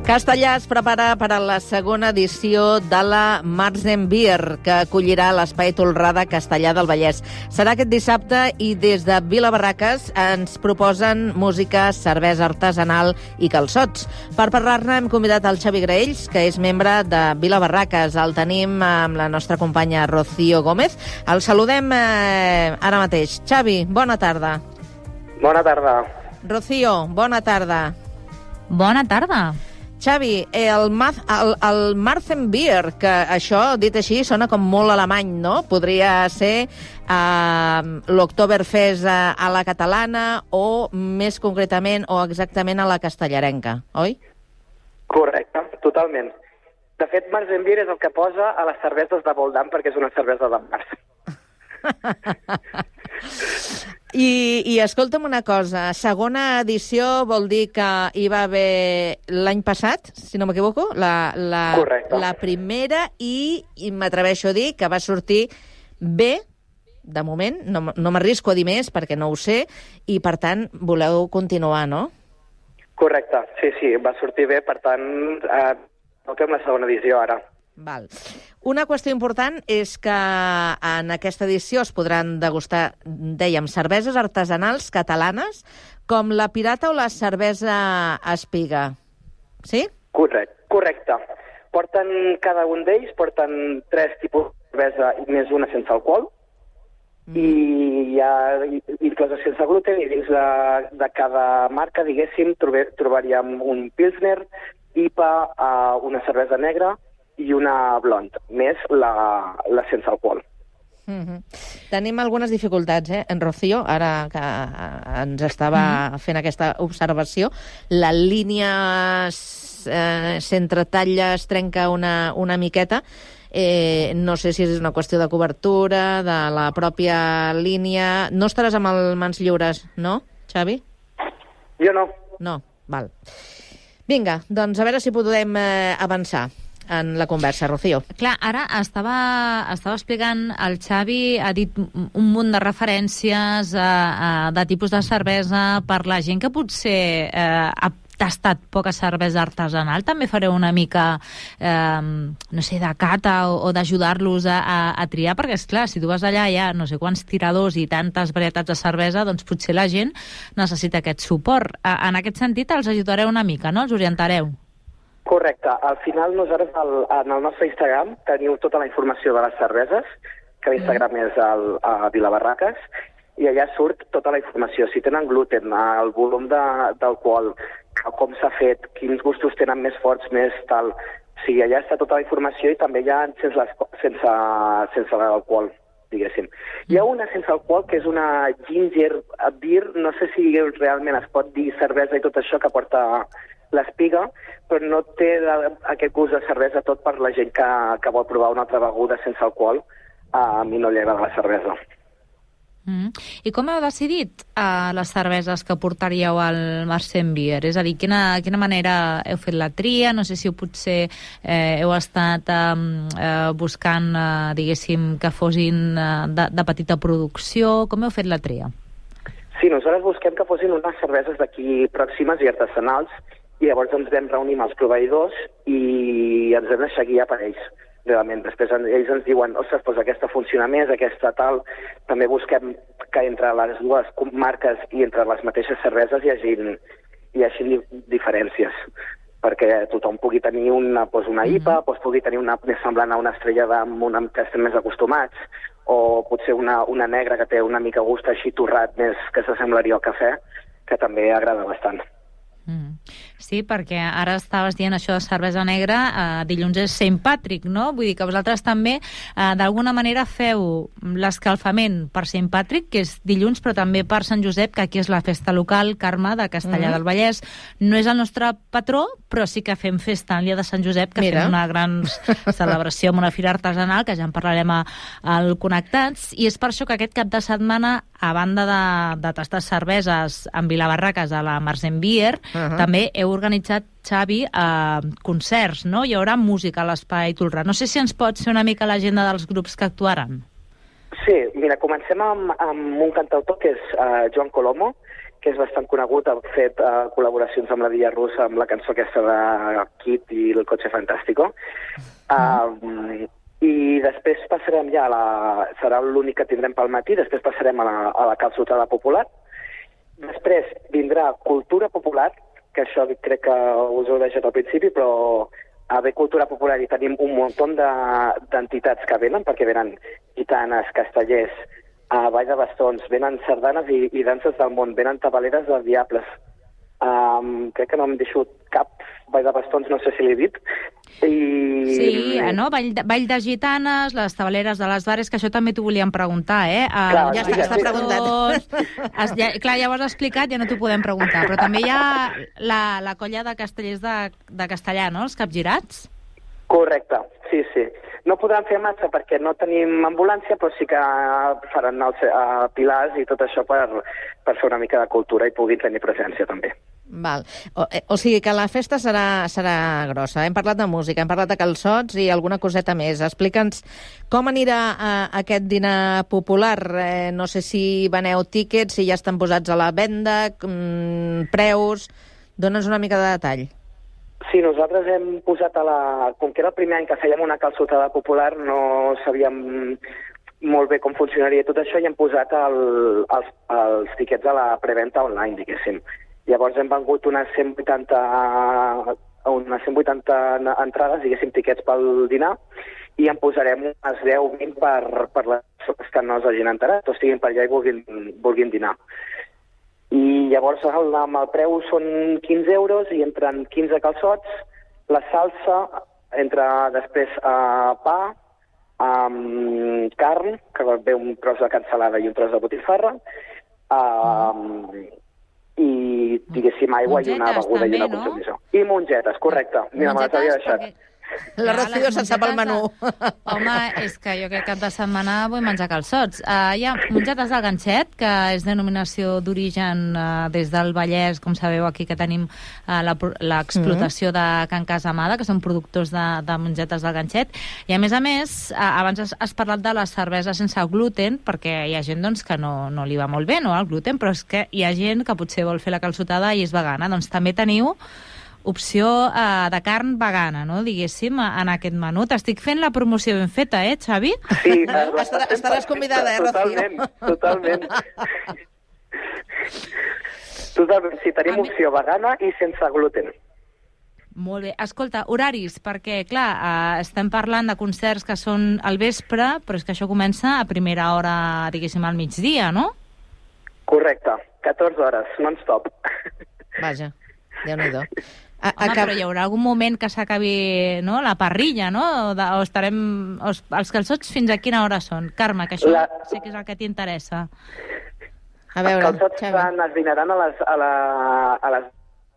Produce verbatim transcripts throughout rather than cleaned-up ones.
Castellà es prepara per a la segona edició de la Marzen Beer, que acollirà l'Espai Tolrada Castellà del Vallès. Serà aquest dissabte i des de Vila Barraques ens proposen música, cervesa artesanal i calçots. Per parlar-ne hem convidat el Xavi Graells, que és membre de Vila Barraques. El tenim amb la nostra companya Rocío Gómez. El saludem eh, ara mateix. Xavi, bona tarda. Bona tarda. Rocío, bona tarda. Bona tarda. Xavi, el, el, el Marzen Beer, que això, dit així, sona com molt alemany, no? Podria ser eh, l'Oktoberfest a, a la catalana o més concretament o exactament a la castellarenca, oi? Correcte, totalment. De fet, Marzen Beer és el que posa a les cerveses de Voldam perquè és una cervesa de març. I, I escolta'm una cosa, segona edició vol dir que hi va haver l'any passat, si no m'equivoco, la, la, la primera i, i m'atreveixo a dir que va sortir bé, de moment, no, no m'arrisco a dir més perquè no ho sé, i per tant voleu continuar, no? Correcte, sí, sí, va sortir bé, per tant, eh, no fem la segona edició ara. Val. Una qüestió important és que en aquesta edició es podran degustar, dèiem, cerveses artesanals catalanes com la pirata o la cervesa espiga. Sí? Correcte. Correcte. Porten cada un d'ells, porten tres tipus de cervesa i més una sense alcohol. Mm. I hi ha inclosa sense gluten i dins de, de cada marca, diguéssim, trobar, trobaríem un Pilsner, I P A, uh, una cervesa negra i una blonde, més la, la sense alcohol. Mm-hmm. Tenim algunes dificultats, eh, en Rocío, ara que ens estava mm-hmm. fent aquesta observació. La línia eh, s'entretalla, es trenca una, una miqueta. Eh, no sé si és una qüestió de cobertura, de la pròpia línia. No estaràs amb el mans lliures, no, Xavi? Jo no. No, val. Vinga, doncs a veure si podem eh, avançar en la conversa, Rocío. Clar, ara estava, estava explicant, el Xavi ha dit un munt de referències a, a, de tipus de cervesa per la gent que potser eh, ha tastat poca cervesa artesanal. També fareu una mica, eh, no sé, de cata o, o d'ajudar-los a, a, a triar, perquè, esclar, si tu vas allà hi ha no sé quants tiradors i tantes varietats de cervesa, doncs potser la gent necessita aquest suport. En aquest sentit, els ajudareu una mica, no? Els orientareu. Correcte. Al final, nosaltres al, en el nostre Instagram teniu tota la informació de les cerveses, que l'Instagram és el, a Vila Barraques, i allà surt tota la informació. Si tenen gluten, el volum d'alcohol, com s'ha fet, quins gustos tenen més forts, més tal. O sigui, allà està tota la informació i també hi ha sense, les, sense, sense l'alcohol, diguéssim. Hi ha una sense alcohol, que és una ginger beer, no sé si realment es pot dir cervesa i tot això que porta l'espiga, però no té aquest gust de cervesa tot per la gent que, que vol provar una altra beguda sense alcohol. A mi no li agrada la cervesa. Mm. I com heu decidit uh, les cerveses que portaríeu al Marzen Beer? És a dir, quina, quina manera heu fet la tria? No sé si potser eh, heu estat um, eh, buscant, uh, diguéssim, que fossin uh, de, de petita producció. Com heu fet la tria? Sí, nosaltres busquem que fossin unes cerveses d'aquí pròximes i artesanals, i llavors ens vam reunir amb els proveïdors i ens vam deixar guiar per ells. Realment, després ells ens diuen, ostres, doncs aquesta funciona més, aquesta tal. També busquem que entre les dues marques i entre les mateixes cerveses hi hagi, hi hagi diferències, perquè tothom pugui tenir una, doncs una I P A, doncs pugui tenir una més semblant a una estrella d'am, una que estem més acostumats, o potser una, una negra que té una mica gust així torrat, més que s'assemblaria al cafè, que també agrada bastant. Mm. Sí, perquè ara estaves dient això de cervesa negra, eh, dilluns és Saint Patrick, no? Vull dir que vosaltres també eh, d'alguna manera feu l'escalfament per Saint Patrick, que és dilluns, però també per Sant Josep, que aquí és la festa local, Carme, de Castellà mm. del Vallès. No és el nostre patró, però sí que fem festa el dia de Sant Josep, que Mira. fem una gran celebració amb una fira artesanal, que ja en parlarem a, al Connectats, i és per això que aquest cap de setmana, a banda de, de tastar cerveses en Vila Barraques a la Marzen Beer, uh-huh. també heu organitzat, Xavi, eh, concerts, no? Hi haurà música a l'Espai Tolrada. No sé si ens pots fer una mica l'agenda dels grups que actuaran. Sí, mira, comencem amb, amb un cantautor que és uh, Joan Colomo, que és bastant conegut, ha fet uh, col·laboracions amb la Villa Russa, amb la cançó aquesta de Kit i el Cotxe Fantàstico. Uh, I després passarem ja a la... serà l'únic que tindrem pel matí, després passarem a la, a la calçotada popular. Després vindrà cultura popular, que això crec que us ho he deixat al principi, però a haver cultura popular i tenim un munt d'entitats que venen, perquè venen gitanes, castellers, a Vall de Bastons, venen sardanes i, i danses del món, venen tabaleres dels diables. Um, crec que no em deixo cap Vall de Bastons, no sé si l'he dit. I... Sí, no? Vall de, Vall de Gitanes, les tabaleres de les Vares, que això també t'ho volíem preguntar, eh? Uh, clar, ja està, està preguntat. Es, ja, clar, ja ho has explicat, ja no t'ho podem preguntar, però també hi ha la, la colla de castellers de, de Castellà, no?, els capgirats? Correcte, sí, sí. No podran fer massa perquè no tenim ambulància, però sí que faran els uh, pilars i tot això per, per fer una mica de cultura i puguin tenir presència també. Val. O, o sigui que la festa serà, serà grossa. Hem parlat de música, hem parlat de calçots i alguna coseta més. Explica'ns com anirà uh, aquest dinar popular. Eh, no sé si veneu tíquets, si ja estan posats a la venda, um, preus... Dóna'ns una mica de detall. Sí, nosaltres hem posat a la... Com que era el primer any que fèiem una calçotada popular, no sabíem molt bé com funcionaria tot això i hem posat el, els, els tiquets a la preventa online, diguéssim. Llavors hem vengut unes cent vuitanta, unes cent vuitanta entrades, diguéssim, tiquets pel dinar, i en posarem unes deu o vint per, per les persones que no s'hagin enterat, o estiguin per allà i vulguin, vulguin dinar. I llavors el, amb el preu són quinze euros i entren quinze calçots, la salsa, entra després uh, pa, um, carn, que ve un tros de cansalada i un tros de botifarra, uh, mm. i, diguéssim, aigua mongetes, i una beguda també, i una consumició. No? I mongetes, correcte. Mira, me les havia deixat. Perquè... La Rocío se'n sap el menú. De... Home, és que jo aquest cap de setmana vull menjar calçots. Uh, hi ha mongetes del ganxet, que és denominació d'origen uh, des del Vallès, com sabeu, aquí que tenim uh, l'explotació mm. de Can Casamada, que són productors de, de mongetes del ganxet. I a més a més, uh, abans has, has parlat de la cervesa sense gluten, perquè hi ha gent doncs, que no, no li va molt bé, no, el gluten, però és que hi ha gent que potser vol fer la calçotada i és vegana. Doncs també teniu opció uh, de carn vegana, no?, diguéssim, en aquest menú. T'estic fent la promoció ben feta, eh, Xavi? Sí, Estarà, estaràs convidada, eh, Rocío? Totalment, totalment. Totalment, sí, tenim mi... opció vegana i sense gluten. Molt bé. Escolta, horaris, perquè, clar, eh, estem parlant de concerts que són al vespre, però és que això comença a primera hora, diguéssim, al migdia, no? Correcte, catorze hores, non-stop. Vaja, Déu-n'hi-do. A, Home, però hi haurà algun moment que s'acabi, no?, la parrilla, no? O, de, o estarem... O, els calçots fins a quina hora són? Carme, que això la... sé que és el que t'interessa. A veure, els calçots van, es dinaran a les... A la, a les...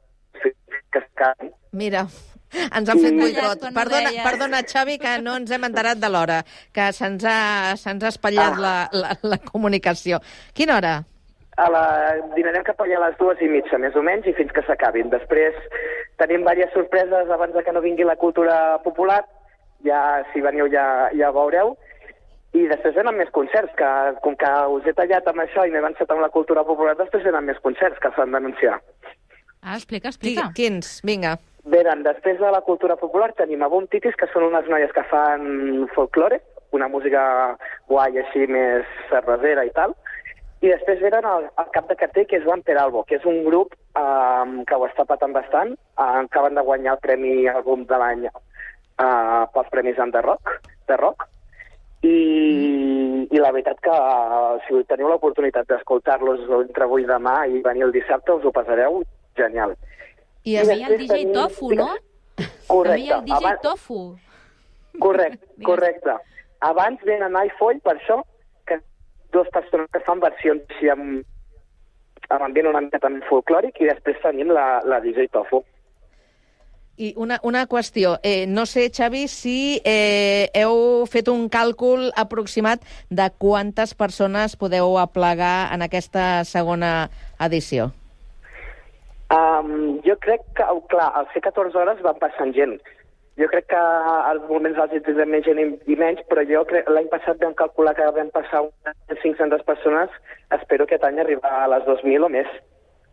Mira, ens han fet boicot. No perdona, perdona, Xavi, que no ens hem enterat de l'hora, que se'ns ha, se'ns ha espatllat ah. la, la, la comunicació. Quina hora? A la, dinarem cap allà a les dues i mitja, més o menys, i fins que s'acabin. Després tenim diverses sorpreses abans de que no vingui la cultura popular, ja si veniu ja, ja veureu, i després venen més concerts, que com que us he tallat amb això i m'he avançat amb la cultura popular, després venen més concerts que s'han d'anunciar. Ah, explica, explica. Quins? Vinga. Venen, després de la cultura popular tenim a Boom Titis, que són unes noies que fan folklore, una música guai així més cervesera i tal. I després venen al, al cap de cartell, que és Vamper Albo, que és un grup um, que ho està patant bastant. Uh, acaben de guanyar el Premi Àlbum de l'any uh, pels Premis de Rock, de rock. I, mm. i la veritat que uh, si teniu l'oportunitat d'escoltar-los entre avui i demà i venir el dissabte, us ho passareu genial. I també hi ha el D J tenim... Tofu, no? Correcte. També hi ha el D J Abans... Tofu. Correcte, correcte. Abans venen iFoll, per això, que dues persones que fan versions així amb, amb ambient una mica també folclòric, i després tenim la, la D J Tofu. I una, una qüestió. Eh, no sé, Xavi, si eh, heu fet un càlcul aproximat de quantes persones podeu aplegar en aquesta segona edició. Um, jo crec que, oh, clar, al ser catorze hores van passant gent. Jo crec que als moments els tindrem més gent i menys, però jo crec l'any passat vam calcular que vam passar unes cinc-centes persones. Espero que aquest any arribar a les dos mil o més.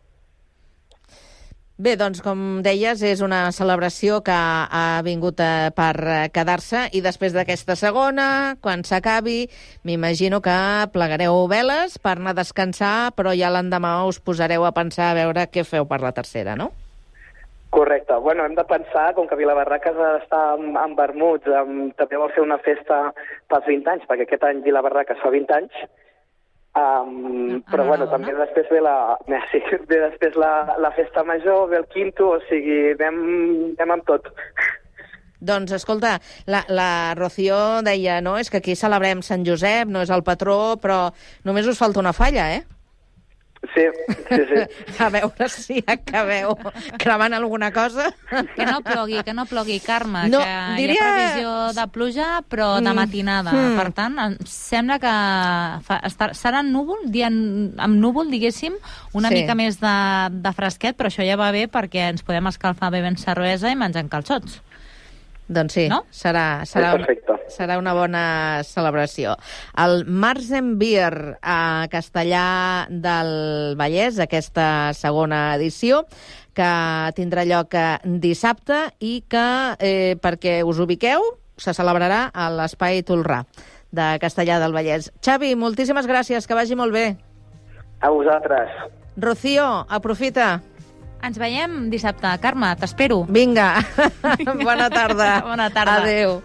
Bé, doncs, com deies, és una celebració que ha vingut eh, per quedar-se i després d'aquesta segona, quan s'acabi, m'imagino que plegareu veles per anar a descansar, però ja l'endemà us posareu a pensar a veure què feu per la tercera, no? Correcte. Bueno, hem de pensar, com que Vilabarraques està amb, amb vermuts, amb, també vol fer una festa pels vint anys, perquè aquest any Vilabarraques fa vint anys. Um, però bueno, també després ve la, sí, ve després la, la festa major, ve el quinto, o sigui, anem, anem amb tot. Doncs, escolta, la, la Rocío deia, no, és que aquí celebrem Sant Josep, no és el patró, però només us falta una falla, eh? Sí, sí, sí. A veure si acabeu cremant alguna cosa. Que no plogui, que no plogui, Carme, no, que diria... hi ha previsió de pluja, però de matinada. Mm. Per tant, em sembla que fa, estar, serà núvol, dia amb núvol, diguéssim, una sí. mica més de, de fresquet, però això ja va bé perquè ens podem escalfar bevent cervesa i menjant calçots. Doncs sí, no? serà, serà, un, serà una bona celebració. El Marzenbier a Castellar del Vallès, aquesta segona edició, que tindrà lloc dissabte i que, eh, perquè us ubiqueu, se celebrarà a l'Espai Tolrà de Castellar del Vallès. Xavi, moltíssimes gràcies, que vagi molt bé. A vosaltres. Rocío, aprofita. Ens veiem dissabte. Carme, t'espero. Vinga. Bona tarda. Bona tarda. Adéu.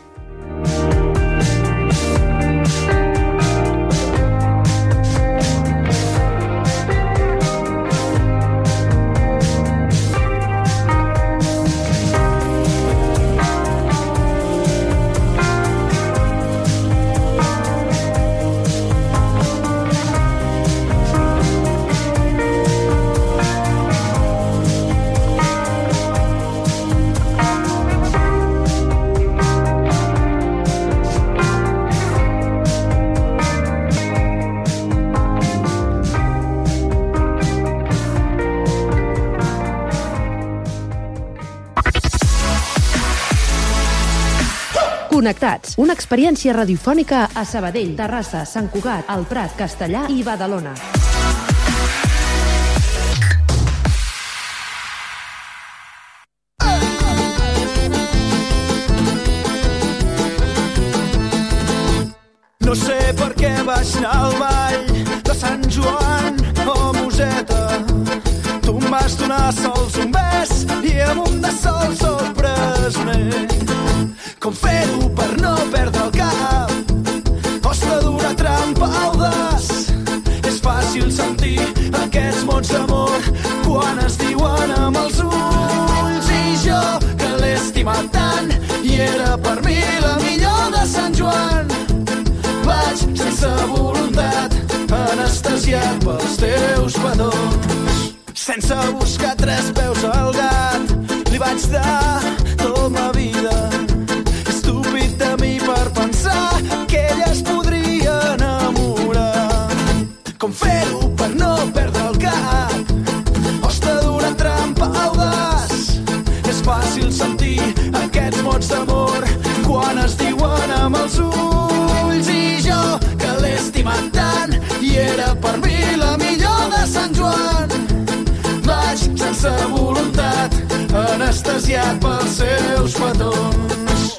Connectats, una experiència radiofònica a Sabadell, Terrassa, Sant Cugat, El Prat, Castellar i Badalona. No sé per què vaig anar al ball de Sant Joan o Museta. Tu em vas donar sols un bes i amb un de sol sorprès-me. Com fer-ho per no perdre el cap? Hosta d'una trampa audaç. És fàcil sentir aquests mots d'amor quan es diuen amb els ulls. I jo, que l'he estimat tant i era per mi la millor de Sant Joan, vaig sense voluntat, anestesiat pels teus petons. Sense buscar tres peus al gat, li vaig dar tota la vida. Estúpid de mi per pensar que ella es podria enamorar. Com fer-ho per no perdre el cap? Hosta d'una trampa audaç. És fàcil sentir aquests mots d'amor quan es diuen amb els ulls. I jo, que l'he estimat tant i era per mi la millor de Sant Joan, vaig sense voluntat, anestesiat pels seus petons.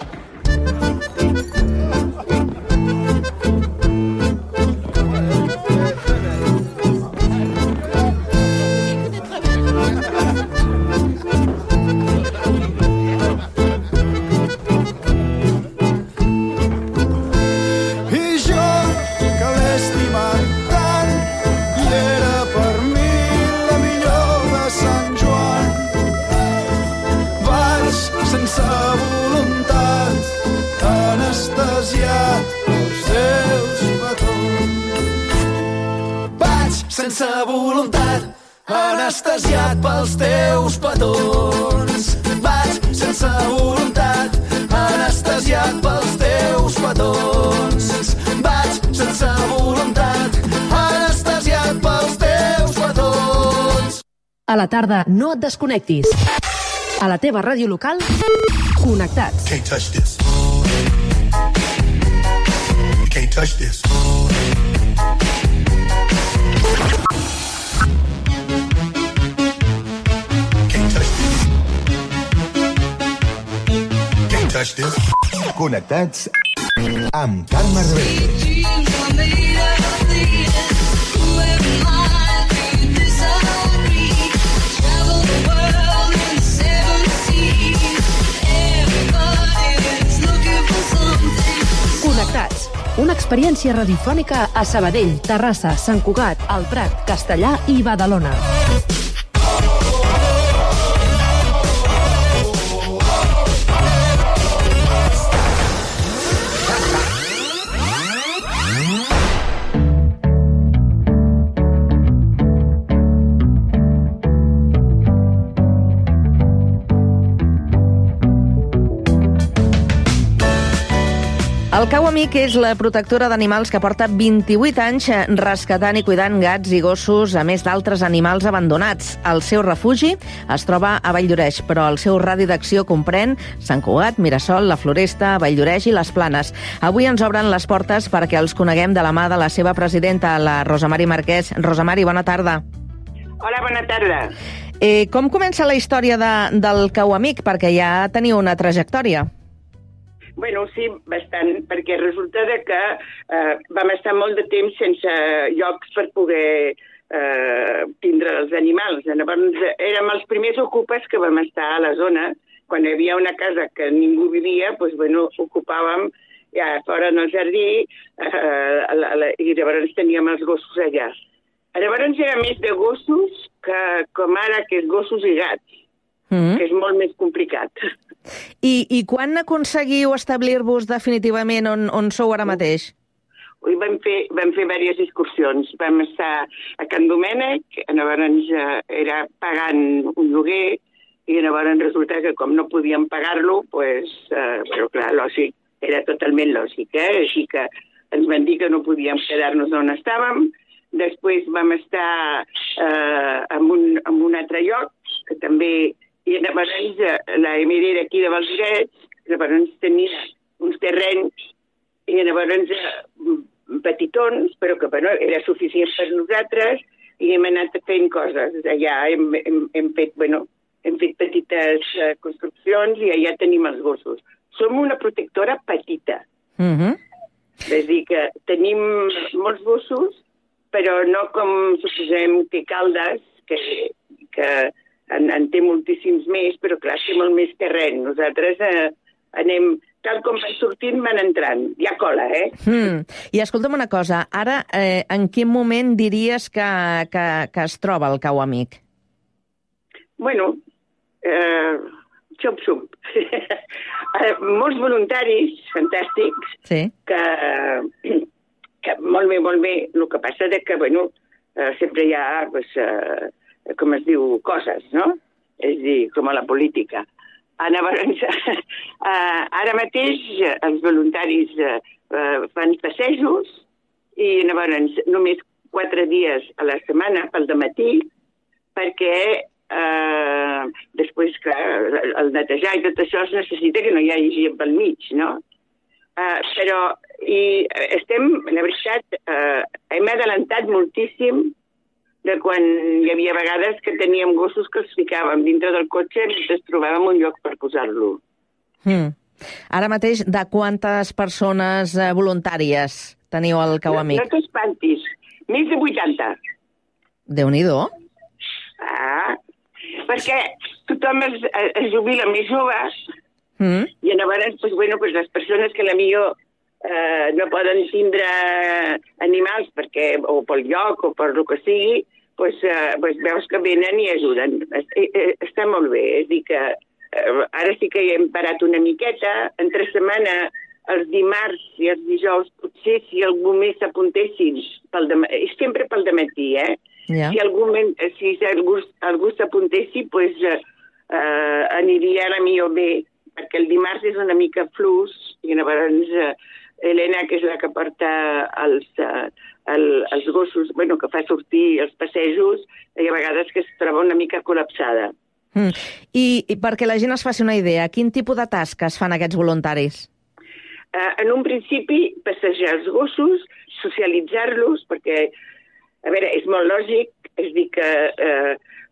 Sense voluntat, anestesiat pels teus petons. Vaig sense voluntat, anestesiat pels teus petons. Vaig sense voluntat, anestesiat pels teus petons. A la tarda no et desconnectis. A la teva ràdio local, connectats. Can't touch this. You can't touch this. touch this. Connectats amb Carme Rebell. Connectats. Una experiència radiofònica a Sabadell, Terrassa, Sant Cugat, El Prat, Castellà i Badalona. El Cau Amic és la protectora d'animals que porta vint-i-vuit anys rescatant i cuidant gats i gossos, a més d'altres animals abandonats. El seu refugi es troba a Valldoreix, però el seu radi d'acció comprèn Sant Cugat, Mirasol, la Floresta, Valldoreix i les Planes. Avui ens obren les portes perquè els coneguem de la mà de la seva presidenta, la Rosa Mari Marquès. Rosa Mari, bona tarda. Hola, bona tarda. Eh, com comença la història de, del Cau Amic? Perquè ja teniu una trajectòria. Bueno, sí, bastant, perquè resulta de que eh, vam estar molt de temps sense llocs per poder eh, tindre els animals. Llavors, érem els primers ocupes que vam estar a la zona. Quan hi havia una casa que ningú vivia, doncs, bueno, ocupàvem ja fora en el jardí eh, la, la, i llavors teníem els gossos allà. Llavors era més de gossos que com ara, que és gossos i gats, mm. que és molt més complicat. I, i quan aconseguiu establir-vos definitivament on, on sou ara mateix? Ui, vam fer, vam fer diverses excursions. Vam estar a Can Domènec, llavors era pagant un lloguer, i llavors resulta que com no podíem pagar-lo, pues, eh, però clar, lògic, era totalment lògic, eh? Així que ens van dir que no podíem quedar-nos on estàvem. Després vam estar eh, en, un, en un altre lloc, que també... I llavors la Emir era aquí de Valldoreix, llavors tenia uns terrenys, i llavors petitons, però que bueno, era suficient per nosaltres, i hem anat fent coses. Allà hem, hem, hem, fet, bueno, hem fet petites uh, construccions i allà tenim els gossos. Som una protectora petita. Mm-hmm. És dir, que tenim molts gossos, però no com suposem que Caldes, que... que En, en té moltíssims més, però clar, té molt més terreny. Nosaltres eh, anem, tal com van sortint, van entrant. Hi ha cola, eh? Mm. I escolta'm una cosa, ara eh, en quin moment diries que, que, que es troba el Cau Amic? Bueno, eh, xup-xup. Molts voluntaris fantàstics, sí. que, que molt bé, molt bé. El que passa és que, bueno, eh, sempre hi ha... Pues, eh, com es diu, coses, no? És a dir, com a la política. Llavors, ara mateix els voluntaris fan passejos i llavors només quatre dies a la setmana pel dematí perquè eh, després que el netejar i tot això es necessita que no hi hagi gent pel mig, no? Eh, però i estem, la veritat, eh, hem adelantat moltíssim de quan hi havia vegades que teníem gossos que els ficàvem dintre del cotxe mentre trobàvem un lloc per posar-lo. Hmm. Ara mateix, de quantes persones eh, voluntàries teniu al Cau Amic? No, no t'espantis, més de vuitanta. Déu-n'hi-do. Ah, perquè tothom es, es jubila més jove, mm. i llavors, pues, bueno, pues, les persones que la millor eh, no poden tindre animals perquè, o pel lloc o per el que sigui, pues, eh, pues veus que venen i ajuden. Està molt bé, és dir que eh, ara sí que hi hem parat una miqueta, entre setmana els dimarts i els dijous, potser si algú més s'apuntessin, sempre pel dematí, eh? Yeah. Si algú, si algú, algú s'apuntessi, pues, eh, eh, aniria a la millor bé, perquè el dimarts és una mica flux, i llavors eh, Helena, que és la que porta els, uh, el, els gossos, bueno, que fa sortir els passejos, hi ha vegades que es troba una mica col·lapsada. Mm. I, I perquè la gent es faci una idea, quin tipus de tasques fan aquests voluntaris? Uh, en un principi, passejar els gossos, socialitzar-los, perquè, a veure, és molt lògic, és dir que uh,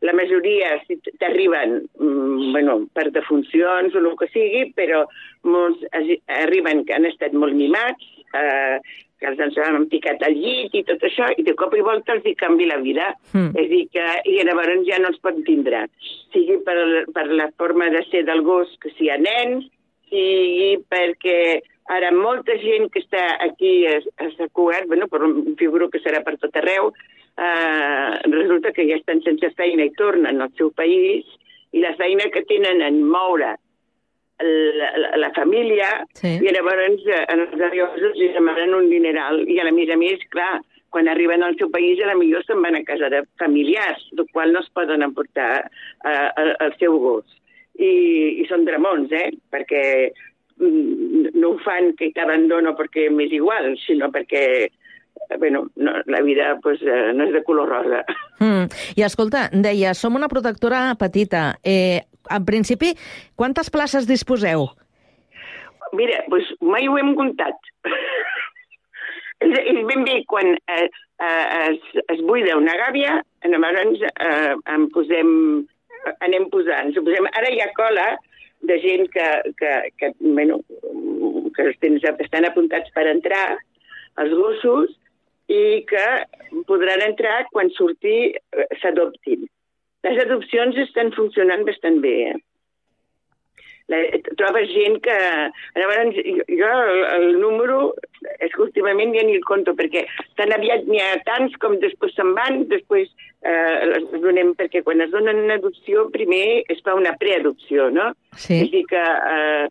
la majoria si t'arriben mm, bueno, per defuncions o el que sigui, però molts arriben que han estat molt mimats, eh, que els han picat al llit i tot això, i de cop i volta els hi canvi la vida. Mm. És a dir, que i llavors ja no els pot tindre. Sigui per, per la forma de ser del gos, que si hi ha nens, sigui perquè ara molta gent que està aquí a, a Sant Cugat, bueno, però em figuro que serà per tot arreu, eh, resulta que ja estan sense feina i tornen al seu país, i la feina que tenen en moure La, la, la família, sí. I llavors en els ariosos li demanen un dineral, i a més a més, clar, quan arriben al seu país a la millor se'n van a casa de familiars, del qual no es poden emportar uh, el seu gos. I, i són dramons, eh? Perquè mm, no ho fan que t'abandono perquè m'és igual, sinó perquè bueno, no, la vida pues, uh, no és de color rosa. Mm. I escolta, deia, som una protectora petita. Eh, en principi, quantes places disposeu? Mira, doncs mai ho hem comptat. és, és ben bé quan eh, eh, es, es buida una gàbia, llavors eh, en posem, anem posant. Posem, ara hi ha cola de gent que, que, que, bueno, que estan apuntats per entrar, els gossos, i que podran entrar quan surti eh, s'adoptin. Les adopcions estan funcionant bastant bé, eh? La, trobes gent que... Llavors, jo el, el número és que últimament ja ni el conto, perquè tan aviat n'hi ha tants com després se'n van, després eh, les donem, perquè quan es donen una adopció, primer es fa una preadopció, no? Sí. És a dir que eh,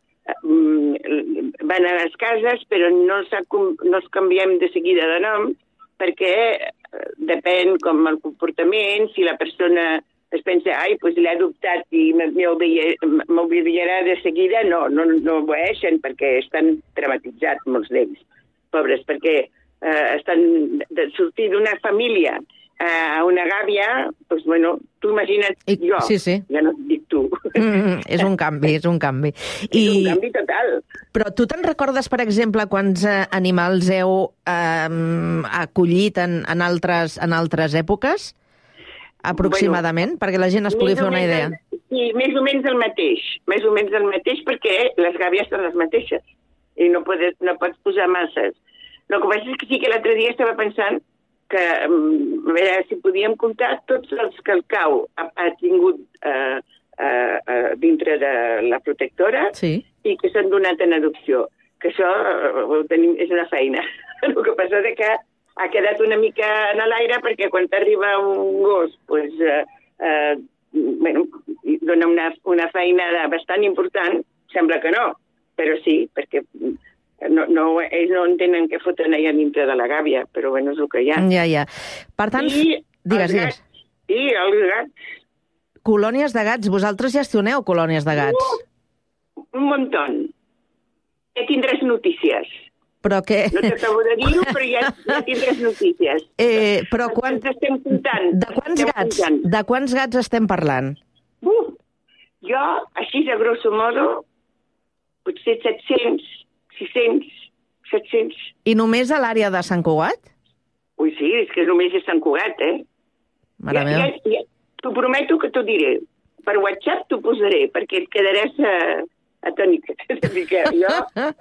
van a les cases, però no, no els canviem de seguida de nom, perquè depèn com el comportament, si la persona es pensa, ai, doncs l'he adoptat i m'oblidarà de seguida, no, no, no obeeixen perquè estan traumatitzats molts d'ells, pobres, perquè eh, estan de sortir d'una família a una gàbia, doncs, bueno, tu imagina't I, jo, sí, sí. Ja no et dic tu. Mm, és un canvi, és un canvi. I... És un canvi total. Però tu te'n recordes, per exemple, quants animals heu eh, acollit en, en, altres, en altres èpoques? Aproximadament, bueno, perquè la gent es pugui fer una idea. El, sí, més o menys el mateix. Més o menys el mateix, perquè les gàbies són les mateixes. I no, podes, no pots posar masses. El que passa és que sí que l'altre dia estava pensant que, a veure, si podíem comptar tots els que el cau ha, ha tingut eh, eh, eh, dintre de la protectora, sí, i que s'han donat en adopció. Que això eh, tenim, és una feina. El que passa és que ha quedat una mica en l'aire perquè quan t'arriba un gos pues, eh, eh, bueno, dona una, una feina bastant important, sembla que no, però sí, perquè no, no, ells no entenen què foten allà dintre de la gàbia, però bueno, és el que hi ha. Ja, ja. Per tant, I digues, digues. I els gats. Colònies de gats. Vosaltres gestioneu colònies de gats? Uh, un muntó. Ja tindràs notícies. Però què? No t'acabo de dir-ho, però ja, ja tindràs notícies. Eh, però quan... Ens estem comptant. De quants estem gats? Comptant. De quants gats estem parlant? Uh, jo, així a grosso modo, potser set-cents, sis-cents, set-cents. I només a l'àrea de Sant Cugat? Ui, sí, és que només és Sant Cugat, eh? Mare meva. Ja, ja, t'ho prometo que t'ho diré. Per WhatsApp t'ho posaré, perquè et quedaràs uh, atònica. És a dir que jo...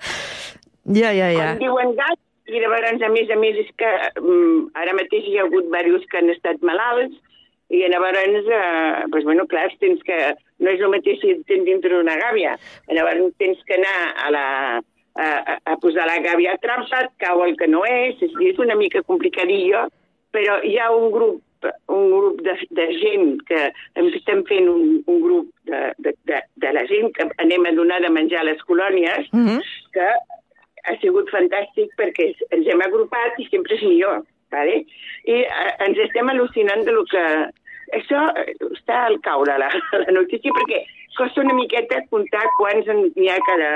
Ja, ja, ja. Em diuen gats, i llavors, a més a més, és que um, ara mateix hi ha hagut diversos que han estat malalts, i llavors, eh, pues, bueno, clar, tens que... No és el mateix si tens dintre una gàbia. Llavors tens que anar a, la, a, a posar la gàbia a trampa, cau el que no és, és, és una mica complicadillo, però hi ha un grup un grup de, de gent que estem fent un, un grup de, de, de, de la gent que anem a donar de menjar a les colònies, mm-hmm. que ha sigut fantàstic perquè ens hem agrupat i sempre és millor, ¿vale? I eh, ens estem al·lucinant de lo que... Això està al caure, la, la notícia, perquè costa una miqueta comptar quants n'hi ha cada...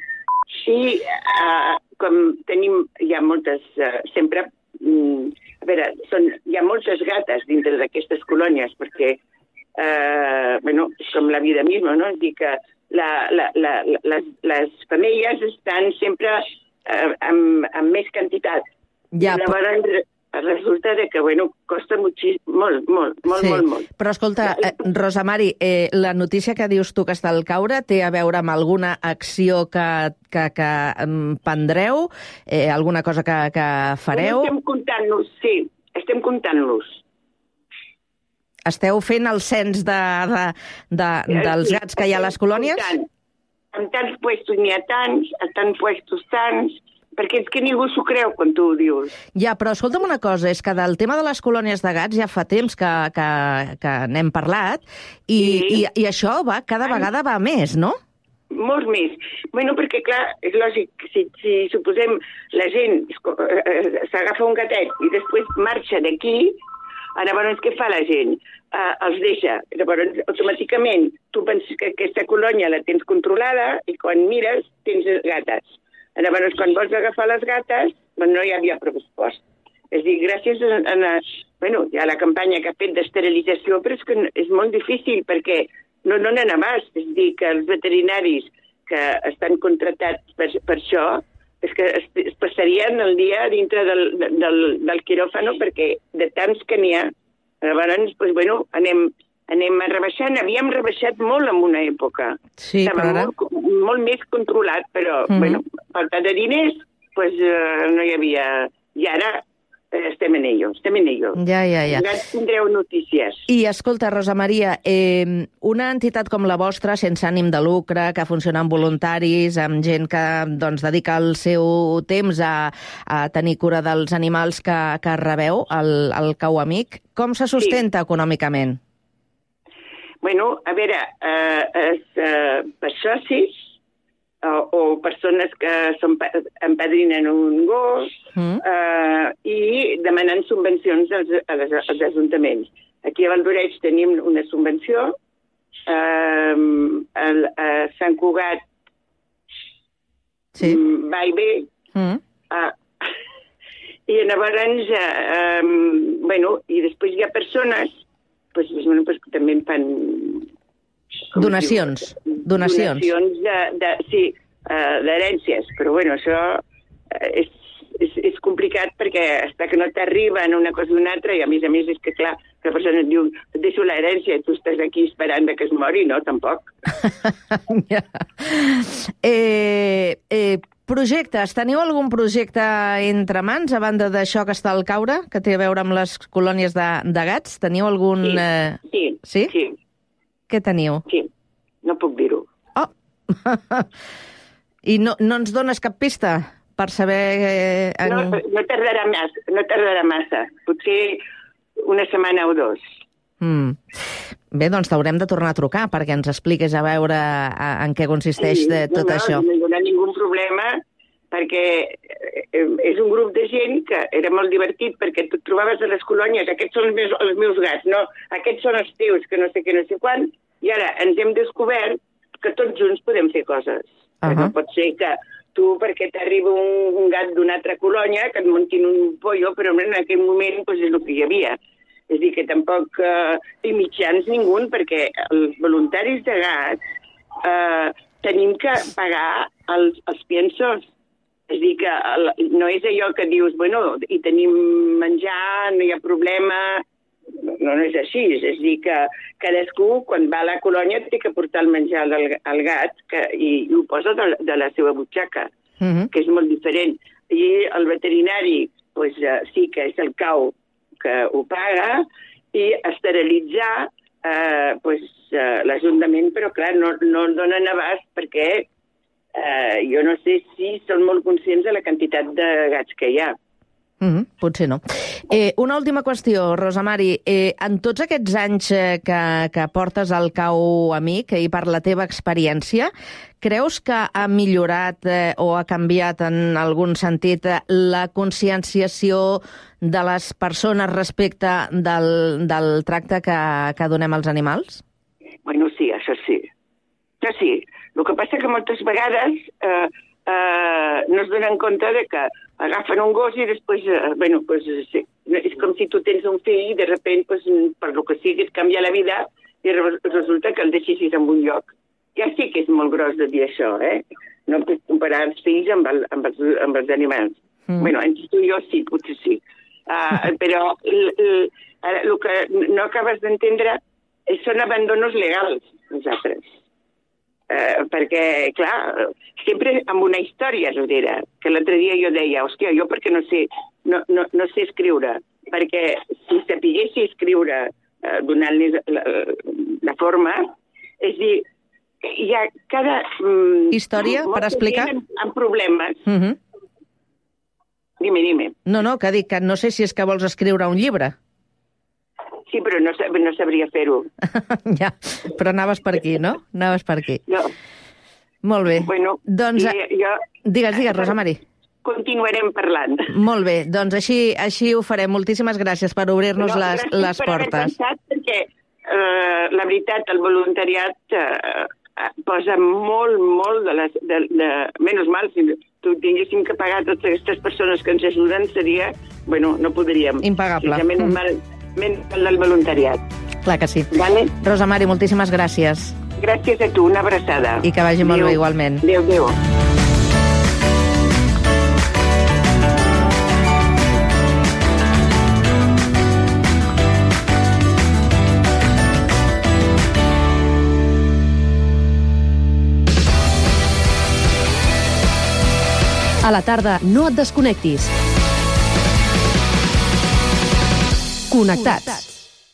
I eh, com tenim, hi ha moltes... Eh, sempre... Mm, a veure, són, hi ha moltes gates dintre d'aquestes colònies, perquè, eh, bueno, és com la vida misma, no? És dir, que la, la, la, les, les femelles estan sempre eh, amb, amb més quantitat. Ja, llavors, resulta de que, bueno, costa moltíssim, molt, molt, molt, sí. molt, molt. Però escolta, eh, Rosa Mari, eh, la notícia que dius tu que està al caure té a veure amb alguna acció que, que, que um, prendreu, eh, alguna cosa que, que fareu? Estem comptant-los, sí, estem comptant-los. Esteu fent el cens de, de, de, dels sí, gats que hi ha a les colònies? Comptant. En tants puestos n'hi ha tants, a tants puestos tants, perquè és que ningú s'ho creu quan tu ho dius. Ja, però escolta'm una cosa, és que del tema de les colònies de gats ja fa temps que, que, que n'hem parlat i, sí. i, i això va cada vegada va més, no? Molt més. Bueno, perquè, clar, és lògic, si, si suposem la gent s'agafa un gatet i després marxa d'aquí, llavors què fa la gent? Uh, els deixa. Llavors, automàticament, tu penses que aquesta colònia la tens controlada i quan mires tens gates. Llavors, quan vols agafar les gates, no hi havia pressupost. És a dir, gràcies a, a, a, bueno, a la campanya que ha fet d'esterilització, però és que és molt difícil perquè no donen abast. És a dir, que els veterinaris que estan contractats per, per això és que es, es passarien el dia dintre del, del, del quiròfano perquè de tants que n'hi ha. Llavors, doncs, bueno, anem... anem rebaixant, havíem rebaixat molt en una època. Sí, Estava però ara... molt, molt més controlat, però, mm-hmm. bueno, falta de diners, pues, uh, no hi havia... I ara eh, estem en ello, estem en ello. Ja, ja, ja. Ja tindreu notícies. I escolta, Rosa Maria, eh, una entitat com la vostra, sense ànim de lucre, que funciona amb voluntaris, amb gent que doncs, dedica el seu temps a, a tenir cura dels animals que, que rebeu, el, el Cau Amic, com se sustenta sí. econòmicament? Bueno, a veure, eh, és eh, per socis o, o persones que són, empadrinen un gos mm. eh, i demanen subvencions als, als, als ajuntaments. Aquí a Valdoreig tenim una subvenció, eh, el, a Sant Cugat sí. va i bé, mm. eh, i llavors, eh, bueno, i després hi ha persones Pues, bueno, pues, també en fan... Donacions. Donacions. Donacions de, de, sí, uh, d'herències. Però, bueno, això és, és, és complicat perquè fins que no t'arriben una cosa o una altra i, a més a més, és que, clar, la persona et diu et deixo l'herència i tu estàs aquí esperant que es mori, no? Tampoc. ja. Eh... eh... Projectes. Teniu algun projecte entre mans, a banda d'això que està al caure, que té a veure amb les colònies de, de gats? Teniu algun... Sí, eh... sí, sí. sí. Què teniu? Sí, no puc dir-ho. Oh! I no, no ens dones cap pista per saber... Eh, en... no, no tardarà massa, no tardarà massa. Potser una setmana o dos. Mm. Bé, doncs t'haurem de tornar a trucar perquè ens expliquis a veure en què consisteix sí, de tot no, això. No, no hi ha ningú problema perquè és un grup de gent que era molt divertit perquè tu et trobaves a les colònies, aquests són els meus, els meus gats, no, aquests són els teus, que no sé què, no sé quan, i ara ens hem descobert que tots junts podem fer coses. Uh -huh. No pot ser que tu, perquè t'arriba un, un gat d'una altra colònia, que et muntin un pollo, però en aquell moment pues, és el que hi havia. És a dir, que tampoc eh, hi mitjans ningú, perquè els voluntaris de gats eh, tenim que pagar els, els piensos. És a dir, que el, no és allò que dius, bueno, hi tenim menjar, no hi ha problema... No, no és així. És a dir, que cadascú, quan va a la colònia, té que portar el menjar del, al gat que, i, i ho posa de, de la seva butxaca, uh-huh. que és molt diferent. I el veterinari, pues, eh, sí que és el cau que ho paga, i esterilitzar eh, pues, eh, l'Ajuntament, però clar, no, no donen abast perquè eh, jo no sé si són molt conscients de la quantitat de gats que hi ha. Mm-hmm, potser no. Eh, una última qüestió, Rosa Mari. Eh, en tots aquests anys eh, que, que portes al Cau Amic i per la teva experiència, creus que ha millorat eh, o ha canviat en algun sentit eh, la conscienciació de les persones respecte del, del tracte que, que donem als animals? Bueno, sí, això sí. Això sí. El que passa que moltes vegades eh, eh, no es donen compte de que agafen un gos i després, eh, bueno, pues, sí, és com si tu tens un fill i de repente, pues, per lo que sigui, et canvia la vida i resulta que el deixessis en un lloc. Ja sí que és molt gros de dir això, eh? No puc comparar els fills amb, el, amb, els, amb els animals. Mm. Bueno, entre tu i jo sí, potser sí. Uh, però el, el, el que no acabes d'entendre són abandonos legals, nosaltres. Uh, perquè, clar, sempre amb una història darrere, que l'altre dia jo deia, hòstia, jo perquè no sé, no, no, no sé escriure, perquè si sapiguessi escriure uh, donant-li la, la forma, és dir, hi ha cada... Um, història, per explicar? Amb, amb problemes. Uh -huh. Dime, dime. No, no, que dic que no sé si és que vols escriure un llibre. Sí, però no, no sabria fer-ho. Ja, però anaves per aquí, no? Anaves per aquí. No. Molt bé. Bueno, doncs, jo, jo... Digues, digues, Rosa Mari. Continuarem parlant. Molt bé, doncs així, així ho farem. Moltíssimes gràcies per obrir-nos no, les, les per portes. Pensat, perquè eh, la veritat, el voluntariat eh, posa molt, molt de les... De, de, menys mal, si tu tinguéssim que pagar totes aquestes persones que ens ajuden, seria... Bueno, no podríem. Impagable. Sí, menys mal, menys mal del voluntariat. Clar que sí. Vale? Rosa Mari, moltíssimes gràcies. Gràcies a tu, una abraçada. I que vagi molt bé, igualment. Adéu, adéu. A la tarda, no et desconnectis. Connectats.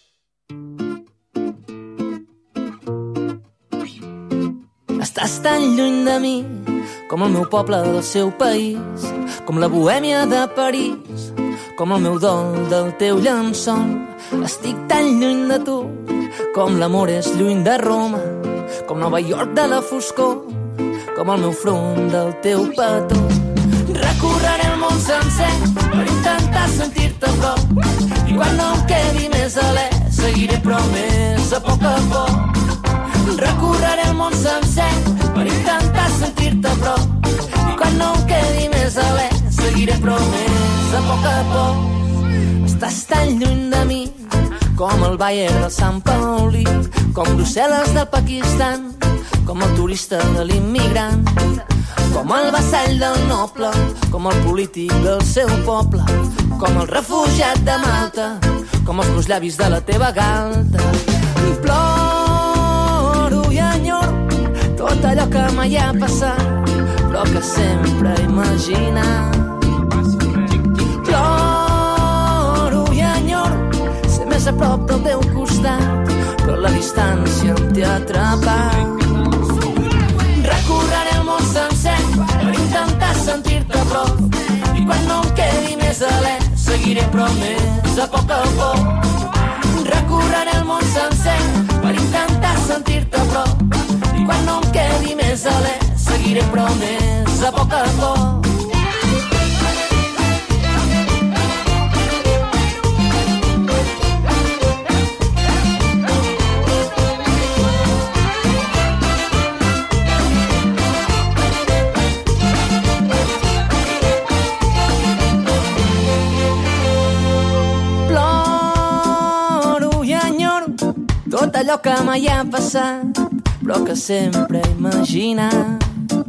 Estàs tan lluny de mi com el meu poble del seu país, com la bohèmia de París, com el meu dol del teu llençol. Estic tan lluny de tu com l'amor és lluny de Roma, com Nova York de la foscor, com el meu front del teu petó. Recorreré el món sencer per intentar sentir-te a prop, i quan no em quedi més alè seguiré però més a poc a poc. Recorreré el món sencer per intentar sentir-te a prop, i quan no em quedi més alè seguiré però més a poc a poc. Estàs tan lluny de mi com el Bayern del Sant Paulí, com Brussel·les del Pakistan, com el turista de l'immigrant, com el vassall del noble, com el polític del seu poble, com el refugiat de Malta, com els meus llavis de la teva galta. Ploro i enyoro tot allò que mai ha passat, però que sempre he imaginat. Ploro i enyoro ser més a prop del teu costat, però la distància em té atrapat. Recorreré el món sencer per intentar sentir-te a prop, i quan no em quedi més alè seguiré però més a poc a poc. Recorreré el món sencer per intentar sentir-te a prop, i quan no em quedi més alè seguiré però més a poc a poc. Tot allò que mai ha passat, però que sempre he imaginat.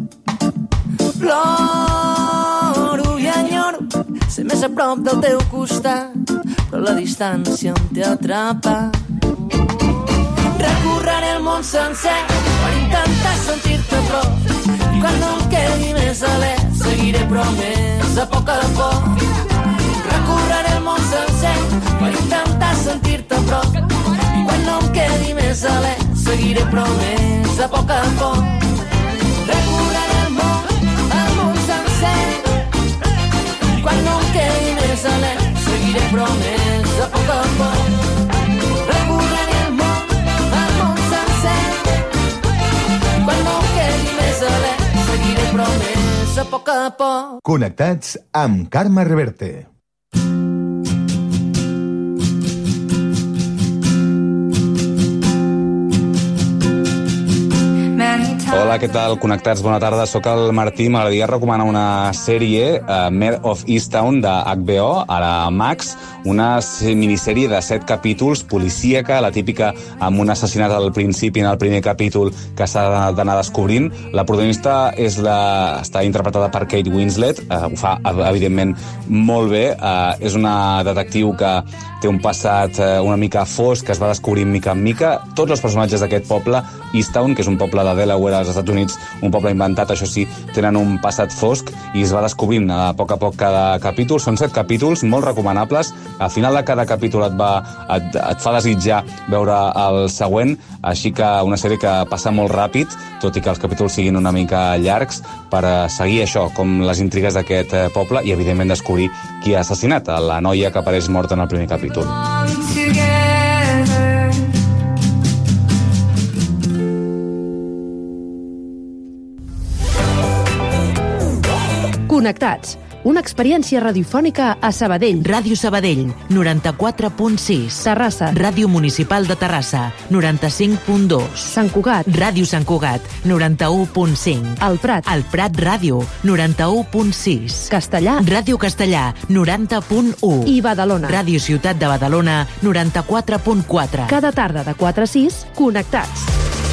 Ploro i enyoro ser més a prop del teu costat, però la distància em té atrapat. Recorreré el món sencer per intentar sentir-te a prop, i quan no em quedi més alè seguiré però més a poc a poc. Recorreré el món sencer per intentar sentir-te a prop, i quan no em quedi més alè seguiré però més a poc a poc. Recorreré el món, el món sencer, i quan no em quedi més alè seguiré però més a poc a poc. Recorreré el món, el món sencer, i quan no em quedi més alè seguiré però més a poc a poc. Connectats amb Carme Reverte. Many times Hola, què tal? Connectats, bona tarda. Soc el Martí. M'agradaria recomanar una sèrie, uh, Mare of Easttown, de H B O, ara Max, una minissèrie de set capítols, policíaca, la típica amb un assassinat al principi en el primer capítol que s'ha d'anar descobrint. La protagonista és la... està interpretada per Kate Winslet, uh, ho fa, evidentment, molt bé. Uh, és una detectiu que té un passat uh, una mica fosc, que es va descobrint mica en mica. Tots els personatges d'aquest poble, Easttown, que és un poble de Delaware als Estats Units, un poble inventat, això sí, tenen un passat fosc i es va descobrint a poc a poc cada capítol. Són set capítols molt recomanables. Al final de cada capítol et, va, et, et fa desitjar veure el següent, així que una sèrie que passa molt ràpid, tot i que els capítols siguin una mica llargs, per seguir això, com les intrigues d'aquest poble i, evidentment, descobrir qui ha assassinat a la noia que apareix morta en el primer capítol. Connectats, una experiència radiofònica a Sabadell. Ràdio Sabadell, noranta-quatre punt sis. Terrassa. Ràdio Municipal de Terrassa, noranta-cinc punt dos. Sant Cugat. Ràdio Sant Cugat, noranta-u punt cinc. El Prat. El Prat Ràdio, noranta-u punt sis. Castellà. Ràdio Castellà, noranta punt u. I Badalona. Ràdio Ciutat de Badalona, noranta-quatre punt quatre. Cada tarda de quatre a sis, connectats.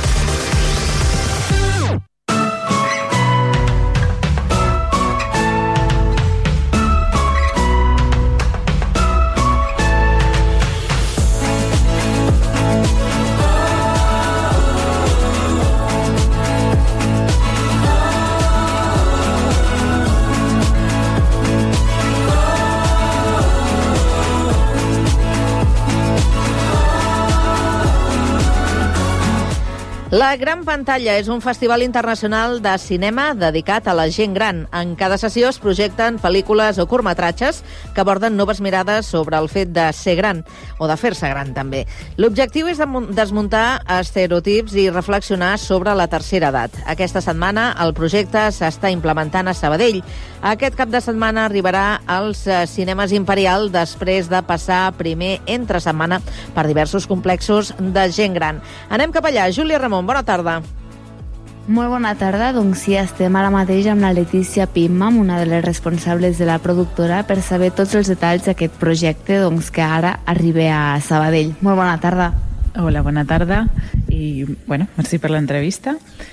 La Gran Pantalla és un festival internacional de cinema dedicat a la gent gran. En cada sessió es projecten pel·lícules o curtmetratges que aborden noves mirades sobre el fet de ser gran, o de fer-se gran, també. L'objectiu és desmuntar estereotips i reflexionar sobre la tercera edat. Aquesta setmana el projecte s'està implementant a Sabadell. Aquest cap de setmana arribarà als cinemes Imperial després de passar primer entre setmana per diversos complexos de gent gran. Anem cap allà. Júlia Ramon, bona tarda. Molt bona tarda. Doncs sí, estem ara mateix amb la Letícia Pimmam, una de les responsables de la productora, per saber tots els detalls d'aquest projecte doncs, que ara arriba a Sabadell. Molt bona tarda. Hola, bona tarda i bueno, merci per l'entrevista.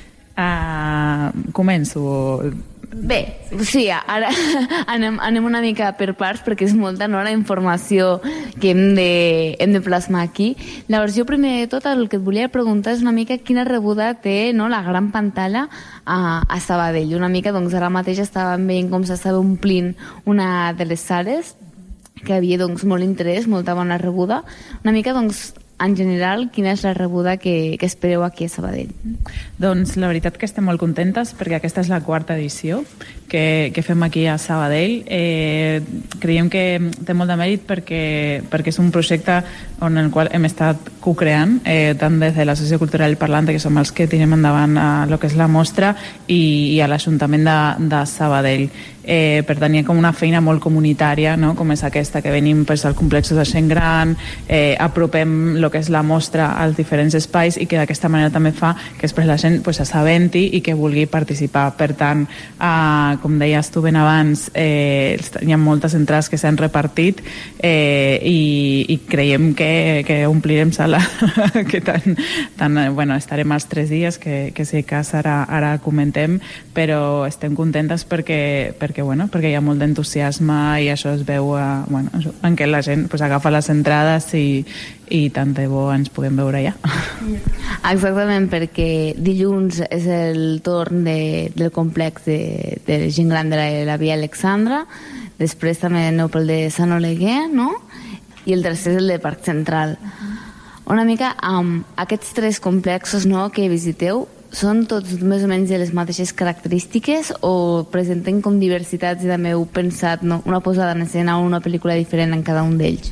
Uh, començo... Bé, sí, ara anem, anem una mica per parts perquè és molta, no?, la informació que hem de, hem de plasmar aquí. Llavors, jo primer de tot el que et volia preguntar és una mica quina rebuda té, no?, la Gran Pantalla a, a Sabadell. Una mica, doncs, ara mateix estàvem veient com s'estava omplint una de les sales, que havia, doncs, molt interès, molta bona rebuda. Una mica, doncs, en general, quina és la rebuda que, que espereu aquí a Sabadell? Doncs la veritat que estem molt contentes perquè aquesta és la quarta edició que, que fem aquí a Sabadell. Eh, creiem que té molt de mèrit perquè, perquè és un projecte on el qual hem estat co-creant, eh, tant des de l'Associació Cultural Parlante, que som els que tirem endavant a lo que és la mostra, i, i a l'Ajuntament de, de Sabadell. Eh, per tant, hi ha com una feina molt comunitària, no?, com és aquesta, que venim pues, al complex de gent gran, eh, apropem el que és la mostra als diferents espais i que d'aquesta manera també fa que després la gent pues, s'assabenti i que vulgui participar. Per tant, eh, com deies tu ben abans, eh, hi ha moltes entrades que s'han repartit eh, i, i creiem que, que omplirem sala, que tant, tant, bueno, estarem els tres dies, que, que si cas ara, ara comentem, però estem contentes perquè, perquè perquè, bueno, perquè hi ha molt d'entusiasme i això es veu a, bueno, en què la gent pues, agafa les entrades i, i tant de bo ens puguem veure allà. Exactament, perquè dilluns és el torn de, del complex de, de gent gran de la, la Via Alexandra, després també aneu pel de Sant Oleguer, no?, i el tercer és el de Parc Central. Una mica amb aquests tres complexos, no?, que visiteu, són tots més o menys de les mateixes característiques o presenten com diversitats i també heu pensat, no?, una posada en escena o una pel·lícula diferent en cada un d'ells?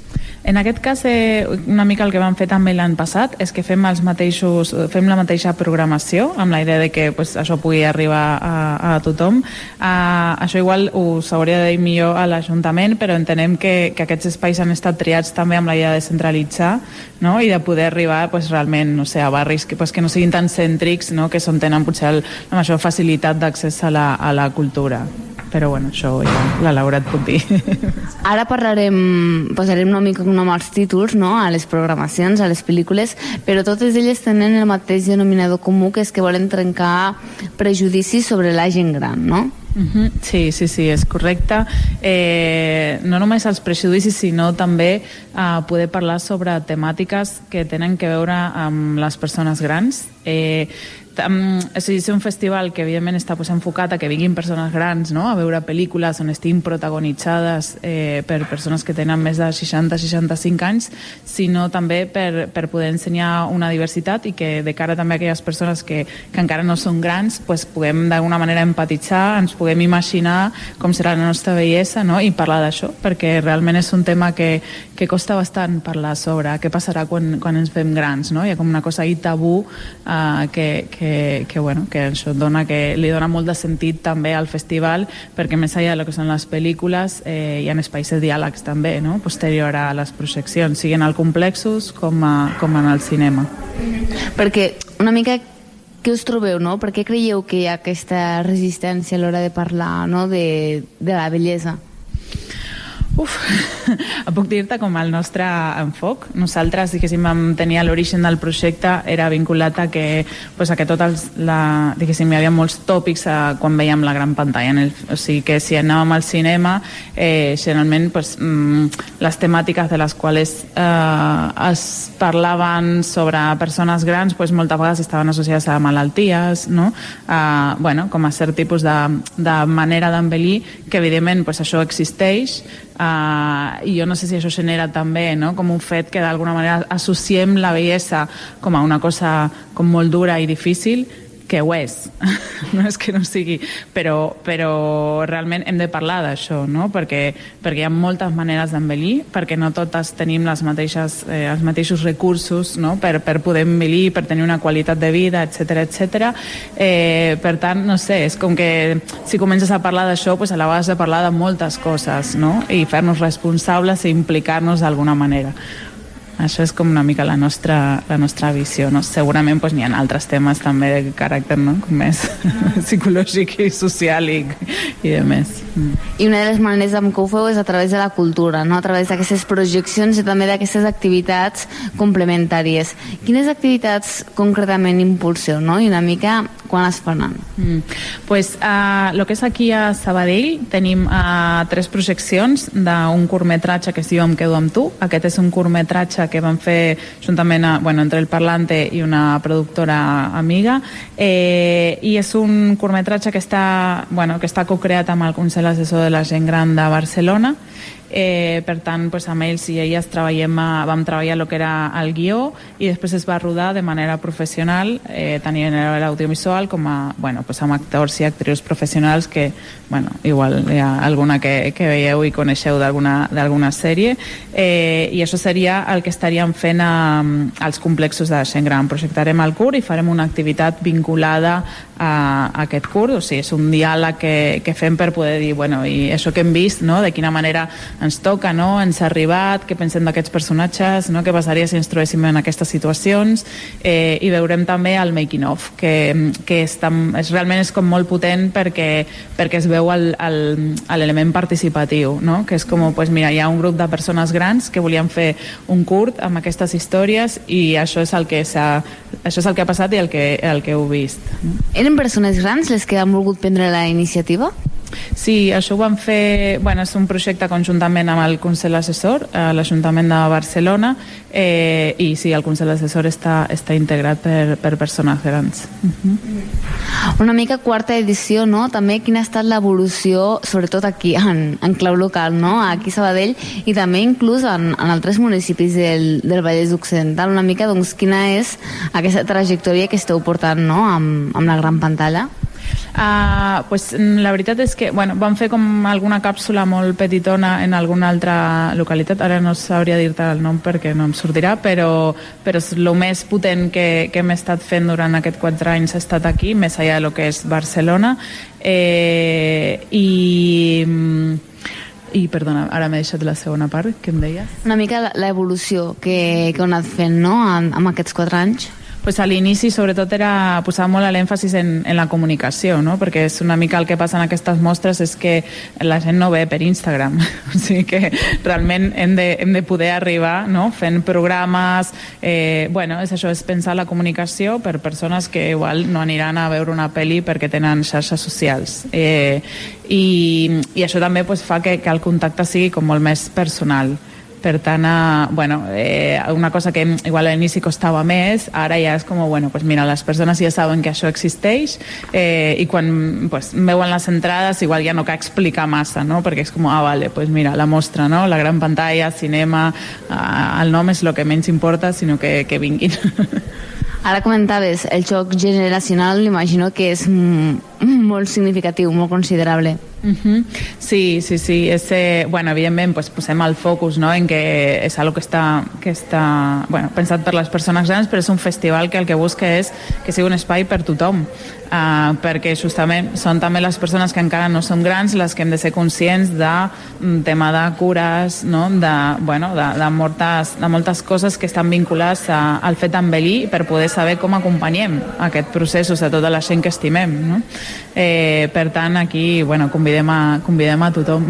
En aquest cas, eh, una mica el que vam fer també l'any passat és que fem, els mateixos, fem la mateixa programació amb la idea de que pues, això pugui arribar a, a tothom. Uh, això igual us hauria de dir millor a l'Ajuntament, però entenem que, que aquests espais han estat triats també amb la idea de centralitzar, no? I de poder arribar pues, realment no sé, a barris que, pues, que no siguin tan cèntrics, no? Que són tenen potser el, la major facilitat d'accés a, la, a la cultura. Però bueno, això ja la Laura et puc dir. Ara parlarem, posarem una mica com els títols, no?, a les programacions, a les pel·lícules, però totes elles tenen el mateix denominador comú, que és que volen trencar prejudicis sobre la gent gran, no? Uh-huh. Sí, sí, sí, és correcte. Eh, no només els prejudicis, sinó també eh, poder parlar sobre temàtiques que tenen que veure amb les persones grans. Eh, Um, és a dir, és un festival que evidentment està pues, enfocat a que vinguin persones grans, no?, a veure pel·lícules on estiguin protagonitzades eh, per persones que tenen més de seixanta a seixanta-cinc anys, sinó també per, per poder ensenyar una diversitat i que de cara també a aquelles persones que, que encara no són grans pues, puguem d'alguna manera empatitzar, ens puguem imaginar com serà la nostra bellesa, no?, i parlar d'això, perquè realment és un tema que, que costa bastant parlar sobre què passarà quan, quan ens fem grans, no? Hi ha com una cosa ahí tabú eh, que, que Que, que, bueno, que això dona, que li dona molt de sentit també al festival, perquè més enllà del que són les pel·lícules eh, hi ha espais de diàlegs també, no?, posterior a les projeccions, siguin al complexos com, a, com en el cinema. Perquè una mica què us trobeu, no? Per què creieu que hi ha aquesta resistència a l'hora de parlar, no?, de, de la bellesa? Uf, puc dir-te com el nostre enfoc. Nosaltres, diguéssim, vam tenir l'origen del projecte era vinculat a que, pues, a que tot els, la, diguéssim, hi havia molts tòpics a, quan veiem la gran pantalla. En el, o sigui que si anàvem al cinema, eh, generalment pues, mm, les temàtiques de les quals eh, es parlaven sobre persones grans pues, moltes vegades estaven associades a malalties, no? A, bueno, com a cert tipus de, de manera d'envellir, que evidentment pues, això existeix. Uh, i jo no sé si això genera també, no?, com un fet que d'alguna manera associem la bellesa com a una cosa com molt dura i difícil, que ho és, no és que no sigui, però, però realment hem de parlar d'això, no?, perquè, perquè hi ha moltes maneres d'envellir, perquè no totes tenim les mateixes, eh, els mateixos recursos, no?, per, per poder envellir, per tenir una qualitat de vida, etcètera, etcètera. Eh, per tant, no sé, és com que si comences a parlar d'això, pues a la vegada has de parlar de moltes coses, no?, i fer-nos responsables i implicar-nos d'alguna manera. Això és com una mica la nostra, la nostra visió, no? Segurament pues, n'hi ha altres temes també de caràcter, no?, com més psicològic i social i, i de més. Mm. I una de les maneres amb què ho feu és a través de la cultura, no?, a través d'aquestes projeccions i també d'aquestes activitats complementàries. Quines activitats concretament impulseu, no?, i una mica quan es faran? Mm. Pues, uh, lo que és aquí a Sabadell tenim uh, tres projeccions d'un curtmetratge que es diu Em quedo amb tu. Aquest és un curtmetratge que vam fer juntament a, bueno, entre el Parlante i una productora amiga, eh, i és un curtmetratge que està, bueno, que està co-creat amb el Consell Assessor de la Gent Gran de Barcelona. Eh, per tant, pues, amb ells i elles treballem a, vam treballar el que era el guió i després es va rodar de manera professional, eh, tant a l'audiovisual com a, bueno, pues, amb actors i actrius professionals que, bueno, igual hi ha alguna que, que veieu i coneixeu d'alguna sèrie, eh, i això seria el que estaríem fent a, als complexos de gent gran. Projectarem el curt i farem una activitat vinculada a, a aquest curt, o sigui, és un diàleg que, que fem per poder dir, bueno, i això que hem vist, no?, de quina manera ens toca, no?, ens ha arribat, què pensem d'aquests personatges, no?, què passaria si ens trobéssim en aquestes situacions, eh, i veurem també el making of, que, que és, tan, és realment és com molt potent perquè, perquè es veu l'element participatiu, no?, que és com, pues mira, hi ha un grup de persones grans que volien fer un curt amb aquestes històries i això és el que s'ha, això és el que ha passat i el que, el que heu vist. Eren persones grans les que han volgut prendre la iniciativa? Sí, això ho vam fer, bueno, és un projecte conjuntament amb el Consell Assessor, a l'Ajuntament de Barcelona, eh, i sí, el Consell Assessor està, està integrat per, per persones grans. Uh-huh. Una mica quarta edició, no? També quina ha estat l'evolució, sobretot aquí, en, en clau local, no? Aquí a Sabadell, i també inclús en, en altres municipis del, del Vallès Occidental. Una mica, doncs, quina és aquesta trajectòria que esteu portant, no?, amb, amb la gran pantalla? Uh, pues, la veritat és que bueno, vam fer com alguna càpsula molt petitona en alguna altra localitat, ara no sabria dir-te el nom perquè no em sortirà, però, però és el més potent que, que hem estat fent durant aquests quatre anys ha estat aquí, més allà de lo que és Barcelona. Eh, i... I, perdona, ara m'he deixat la segona part, que em deies? Una mica l'evolució que, que heu anat fent, no?, en, en aquests quatre anys. Pues a l'inici, sobretot, era posar molt l'èmfasis en, en la comunicació, no? Perquè és una mica el que passa en aquestes mostres és que la gent no ve per Instagram. O sigui que realment hem de, hem de poder arribar, no?, fent programes. Eh, bueno, és això, és pensar la comunicació per persones que igual no aniran a veure una pel·li perquè tenen xarxes socials. Eh, i, I això també pues, fa que, que el contacte sigui com molt més personal. Per tant, eh, bueno, eh, una cosa que igual a l'inici costava més, ara ja és com, bueno, pues mira, les persones ja saben que això existeix eh, i quan pues, veuen les entrades igual ja no cal explicar massa, no? Perquè és com, ah, vale, pues mira, la mostra, no? La gran pantalla, cinema, eh, el nom és el que menys importa, sinó que, que vinguin. Ara comentaves, el xoc generacional, m'imagino que és molt significatiu, molt considerable. Uh-huh. Sí, sí, sí. És, eh, bueno, evidentment, pues, posem el focus, no?, en que és algo que està, que està bueno, pensat per les persones grans, però és un festival que el que busca és que sigui un espai per tothom, uh, perquè justament són també les persones que encara no són grans les que hem de ser conscients de um, tema de cures, no?, de, bueno, de, de, moltes, de moltes coses que estan vinculades a, al fet d'envellir per poder saber com acompanyem aquest procés, o sigui, tota la gent que estimem, no? Eh, per tant, aquí, bueno, convidem a, convidem a tothom.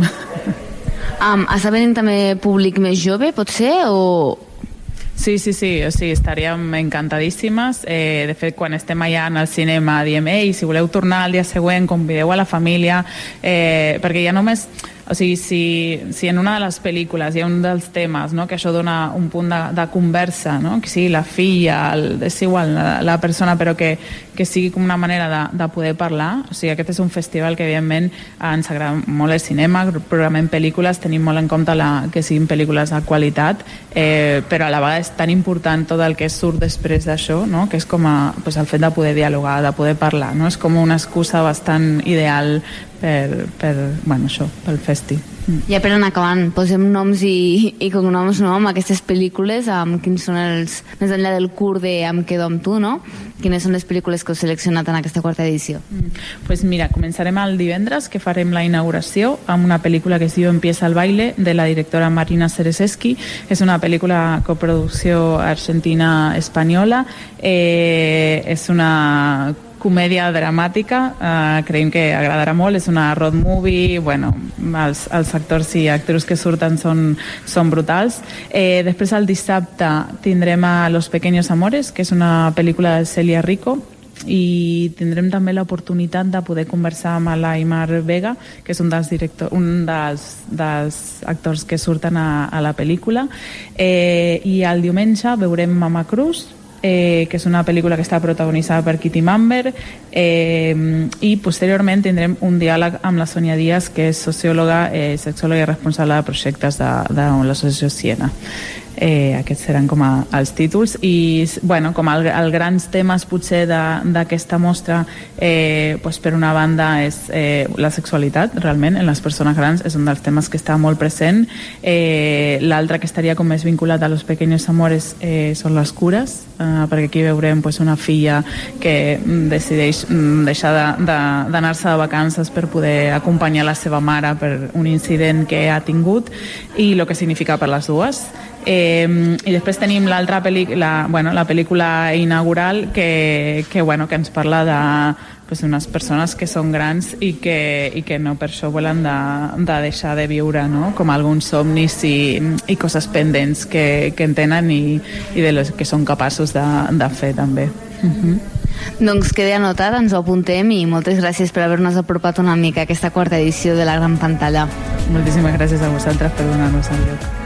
Um, està venint també públic més jove, pot ser, o...? Sí, sí, sí, o sigui, estaríem encantadíssimes. Eh, de fet, quan estem allà en el cinema diem, ei, si voleu tornar al dia següent, convideu a la família, eh, perquè ja només... O sigui, si, si en una de les pel·lícules hi ha un dels temes, no?, que això dona un punt de, de conversa, no?, que sigui la filla, el, és igual, la, la persona, però que, que sigui com una manera de, de poder parlar. O sigui, aquest és un festival que, evidentment, ens agrada molt el cinema, programem pel·lícules, tenim molt en compte la, que siguin pel·lícules de qualitat, eh, però a la vegada és tan important tot el que surt després d'això, no?, que és com a, pues, el fet de poder dialogar, de poder parlar, no? És com una excusa bastant ideal per, per bueno, això, pel festi. Ja per anar acabant, posem noms i, i cognoms, no?, amb aquestes pel·lícules, amb quins són els, més enllà del curt de Em quedo amb tu, no?, quines són les pel·lícules que heu seleccionat en aquesta quarta edició? Mm. Pues mira, començarem el divendres, que farem la inauguració amb una pel·lícula que es diu Empieza el baile, de la directora Marina Sereseski. És una pel·lícula coproducció argentina-espanyola, eh, és una comèdia dramàtica, eh, creiem que agradarà molt, és una road movie, bueno, els, els actors i actrius que surten són, són brutals. Eh, després el dissabte tindrem a Los Pequeños Amores, que és una pel·lícula de Celia Rico, i tindrem també l'oportunitat de poder conversar amb l'Aimar Vega, que és un dels, director, un dels, dels actors que surten a, a la pel·lícula. Eh, i el diumenge veurem Mama Cruz, Eh, que és una pel·lícula que està protagonitzada per Kitty Mamber, eh, i posteriorment tindrem un diàleg amb la Sonia Díaz, que és sociòloga, eh, sexòloga i responsable de projectes de, de l'associació Siena. Eh, aquests seran com a, els títols i bueno, com el, el grans temes potser d'aquesta mostra, eh, pues per una banda és eh, la sexualitat realment en les persones grans, és un dels temes que està molt present. Eh, l'altre que estaria com més vinculat a Los Pequeños Amores eh, són les cures, eh, perquè aquí veurem pues, una filla que decideix deixar d'anar-se de, de, de vacances per poder acompanyar la seva mare per un incident que ha tingut i el que significa per les dues. Eh, i després tenim l'altra pel·lícula, bueno, la pel·lícula inaugural que, que, bueno, que ens parla de pues, unes persones que són grans i que, i que no per això volen de, de deixar de viure, no? Com alguns somnis i, i coses pendents que, que en tenen i, i de les que són capaços de, de fer també. Uh-huh. Doncs queda anotat, ens ho apuntem i moltes gràcies per haver-nos apropat una mica a aquesta quarta edició de la gran pantalla. Moltíssimes gràcies a vosaltres per donar-nos el lloc.